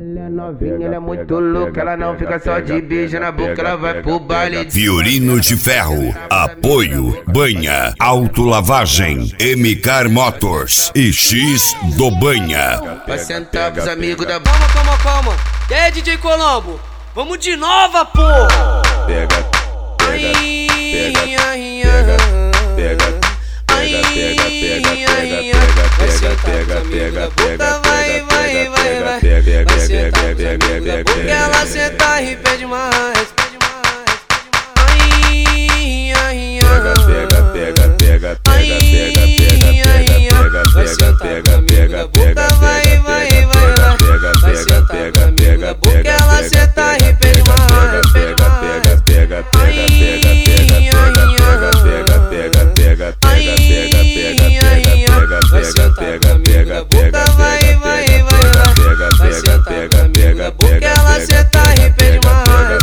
Ela é novinha, ela é muito louca, ela não fica só de beijo na boca, ela vai pro baile. Violino de Ferro, apoio, Banha, Autolavagem, MK Motors e X do Banha. Pra sentar pros amigos da... Calma. E aí, DJ Colombo? Vamos de nova, porra! Pega, ela senta e pede mais. Vai sentar comigo na boca, vai. Vai sentar comigo na boca, ela senta e pede mais. Vai sentar comigo na boca, vai. Vai sentar comigo na boca, ela senta e pede mais.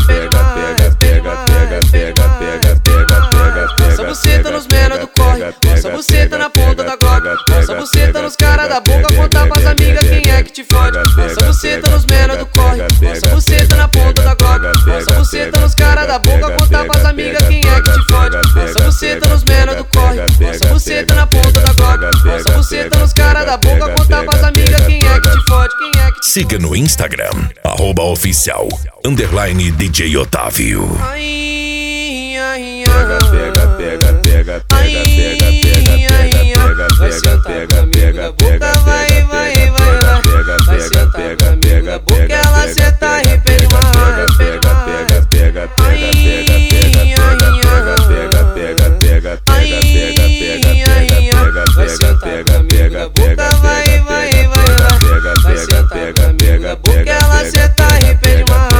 Nossa buceta nos menor do corre, nossa buceta na ponta da glock, nossa buceta nos cara da boca, contar pras amigas quem é que te fode. Nossa buceta nos menor do corre, nossa buceta na ponta da glock, nossa buceta nos cara da boca, contar pras amigas quem é que te fode. Nossa buceta nos menor do corre, nossa buceta na ponta da glock, nossa buceta nos cara da boca, contar pras amigas quem é que te fode, quem é que te... Siga no Instagram, @oficial _DJ Otávio. Vai sentar comigo na boca, vai. Vai sentar comigo na boca, ela senta e pede mais. Vai sentar comigo na boca, vai. Vai sentar comigo na boca, ela senta e pede mais.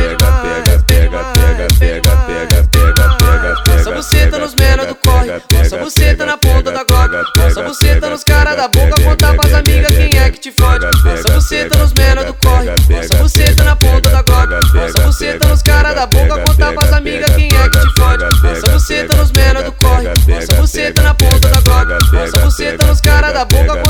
Nossa buceta nos menor do corre, nossa buceta na ponta da glock, nossa buceta nos cara da boca, contar pras amigas quem é que te fode. Nossa buceta nos menor do corre, nossa buceta na ponta da glock, nossa buceta nos cara da boca, contar pras amigas quem é que te fode. Nossa buceta nos menor do corre, nossa buceta na ponta da glock, nossa buceta nos cara da boca,